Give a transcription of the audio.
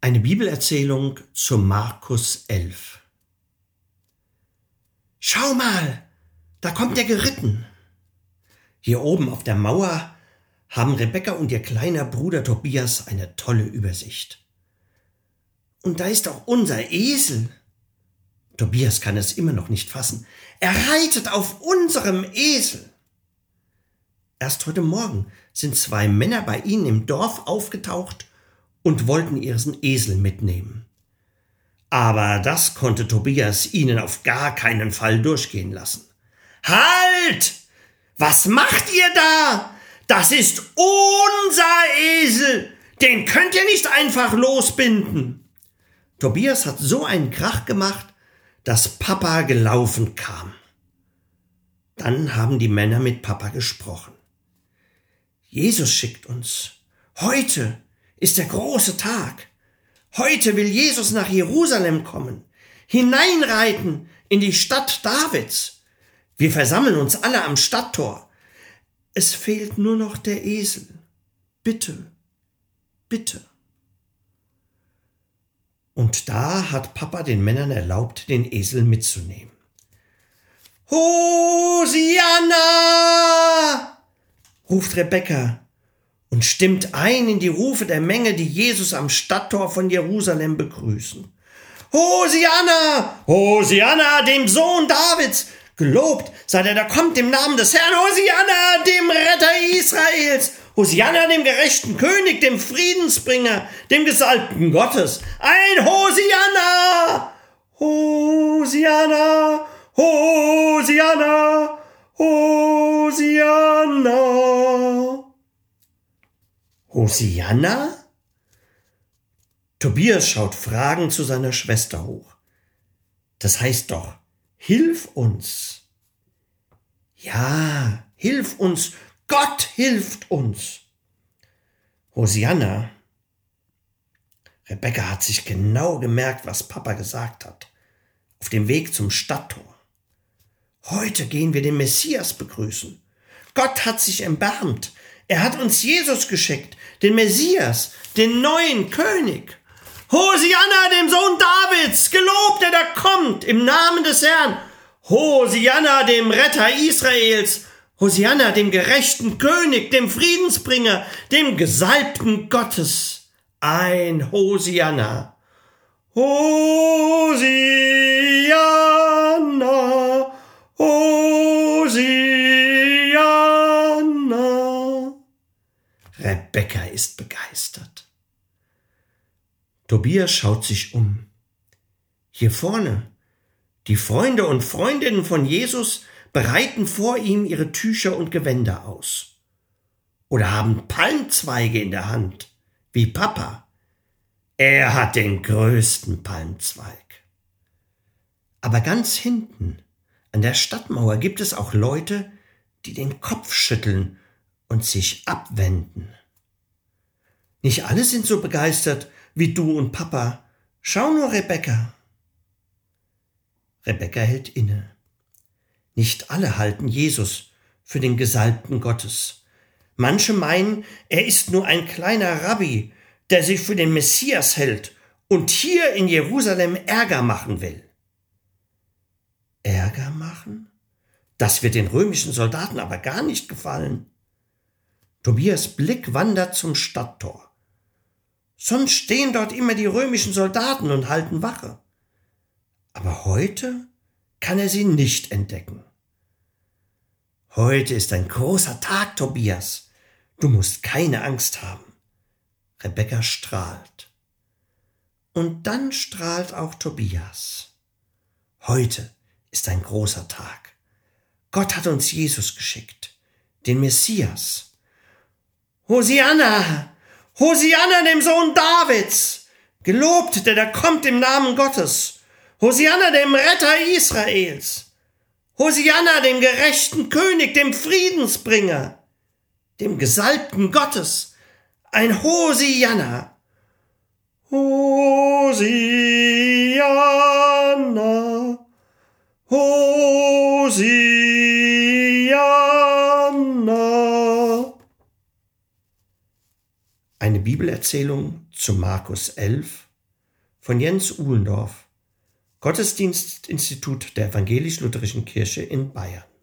Eine Bibelerzählung zu Markus 11. Schau mal, da kommt er geritten. Hier oben auf der Mauer haben Rebekka und ihr kleiner Bruder Tobias eine tolle Übersicht. Und da ist auch unser Esel. Tobias kann es immer noch nicht fassen. Er reitet auf unserem Esel. Erst heute Morgen sind 2 Männer bei ihnen im Dorf aufgetaucht und wollten ihren Esel mitnehmen. Aber das konnte Tobias ihnen auf gar keinen Fall durchgehen lassen. Halt! Was macht ihr da? Das ist unser Esel! Den könnt ihr nicht einfach losbinden! Tobias hat so einen Krach gemacht, dass Papa gelaufen kam. Dann haben die Männer mit Papa gesprochen. Jesus schickt uns. Heute ist der große Tag. Heute will Jesus nach Jerusalem kommen, hineinreiten in die Stadt Davids. Wir versammeln uns alle am Stadttor. Es fehlt nur noch der Esel. Bitte, bitte. Und da hat Papa den Männern erlaubt, den Esel mitzunehmen. Hosianna! Ruft Rebekka und stimmt ein in die Rufe der Menge, die Jesus am Stadttor von Jerusalem begrüßen. Hosianna! Hosianna, dem Sohn Davids! Gelobt sei der, der kommt im Namen des Herrn. Hosianna, dem Retter Israels! Hosianna, dem gerechten König, dem Friedensbringer, dem Gesalbten Gottes! Ein Hosianna! Hosianna! Hosianna! Hosianna! Hosianna? Tobias schaut fragend zu seiner Schwester hoch. Das heißt doch, hilf uns. Ja, hilf uns, Gott hilft uns. Hosianna. Rebekka hat sich genau gemerkt, was Papa gesagt hat, auf dem Weg zum Stadttor. Heute gehen wir den Messias begrüßen. Gott hat sich erbarmt. Er hat uns Jesus geschickt, den Messias, den neuen König. Hosianna, dem Sohn Davids, gelobt, der da kommt, im Namen des Herrn. Hosianna, dem Retter Israels. Hosianna, dem gerechten König, dem Friedensbringer, dem Gesalbten Gottes. Ein Hosianna. Hosianna, Hosianna. Rebekka ist begeistert. Tobias schaut sich um. Hier vorne, die Freunde und Freundinnen von Jesus bereiten vor ihm ihre Tücher und Gewänder aus. Oder haben Palmzweige in der Hand, wie Papa. Er hat den größten Palmzweig. Aber ganz hinten, an der Stadtmauer, gibt es auch Leute, die den Kopf schütteln und sich abwenden. Nicht alle sind so begeistert wie du und Papa. Schau nur, Rebekka. Rebekka hält inne. Nicht alle halten Jesus für den Gesalbten Gottes. Manche meinen, er ist nur ein kleiner Rabbi, der sich für den Messias hält und hier in Jerusalem Ärger machen will. Ärger machen? Das wird den römischen Soldaten aber gar nicht gefallen. Tobias' Blick wandert zum Stadttor. Sonst stehen dort immer die römischen Soldaten und halten Wache. Aber heute kann er sie nicht entdecken. Heute ist ein großer Tag, Tobias. Du musst keine Angst haben. Rebekka strahlt. Und dann strahlt auch Tobias. Heute ist ein großer Tag. Gott hat uns Jesus geschickt, den Messias. Hosianna! Hosianna, dem Sohn Davids! Gelobt, der da kommt im Namen Gottes! Hosianna, dem Retter Israels! Hosianna, dem gerechten König, dem Friedensbringer, dem Gesalbten Gottes! Ein Hosianna! Hosianna! Hosianna! Eine Bibelerzählung zu Markus 11 von Jens Uhlendorf, Gottesdienstinstitut der Evangelisch-Lutherischen Kirche in Bayern.